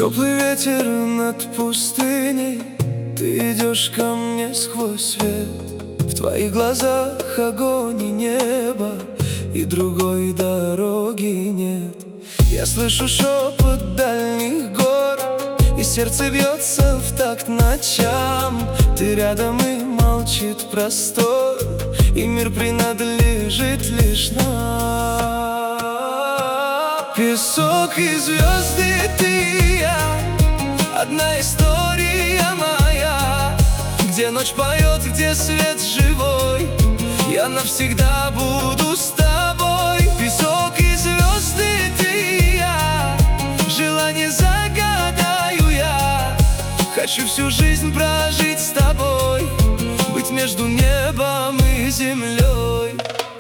Теплый ветер над пустыней, ты идешь ко мне сквозь свет. В твоих глазах огонь и небо, и другой дороги нет. Я слышу шепот дальних гор, и сердце бьется в такт ночам. Ты рядом, и молчит простор, и мир принадлежит лишь нам. Песок и звезды, ты и я, одна история моя, где ночь поет, где свет живой. Я навсегда буду с тобой. Песок и звезды, ты и я, желание загадаю я. Хочу всю жизнь прожить с тобой, быть между небом и землей.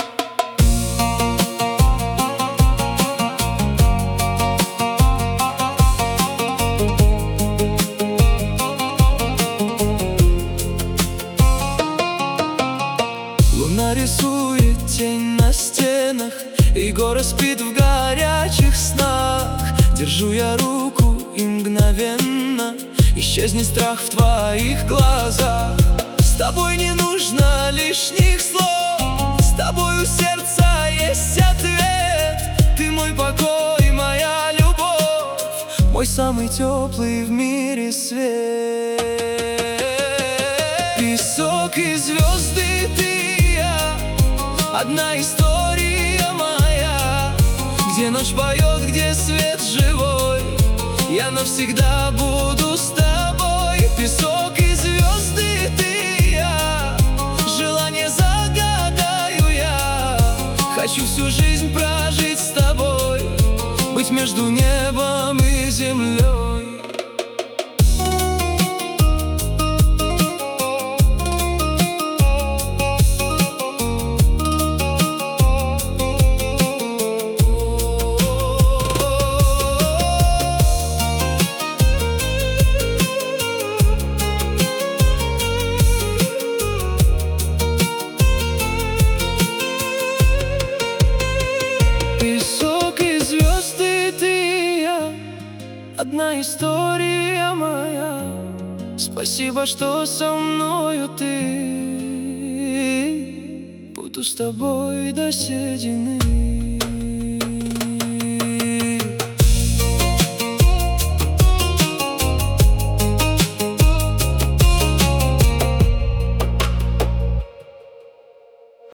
Луна рисует тень на стенах, и город спит в горячих снах. Держу я руку, и мгновенно исчезнет страх в твоих глазах. С тобой не нужно лишних слов, с тобой у сердца есть ответ. Ты мой покой, моя любовь, мой самый теплый в мире свет. Песок и звезды, ты и я, одна история моя, где ночь поет, где свет живой. Я навсегда буду с тобой. Песок и звезды, ты и я, желание загадаю я. Хочу всю жизнь прожить с тобой, быть между небом и землей. Песок и звезды, ты и я, одна история моя. Спасибо, что со мною ты. Буду с тобой до седины.